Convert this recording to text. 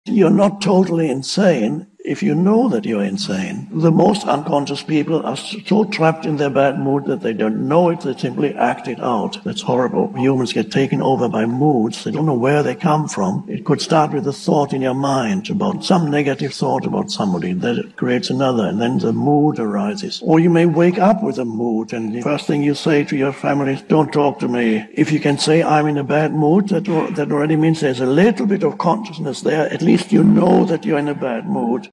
You're not totally insane if you know that you're insane. The most unconscious people are so trapped in their bad mood that they don't know it, they simply act it out. That's horrible. Humans get taken over by moods. They don't know where they come from. It could start with a thought in your mind about some negative thought about somebody. That creates another, and then the mood arises. Or you may wake up with a mood, and the first thing you say to your family is, don't talk to me. If you can say, I'm in a bad mood, that already means there's a little bit of consciousness there. At least you know that you're in a bad mood.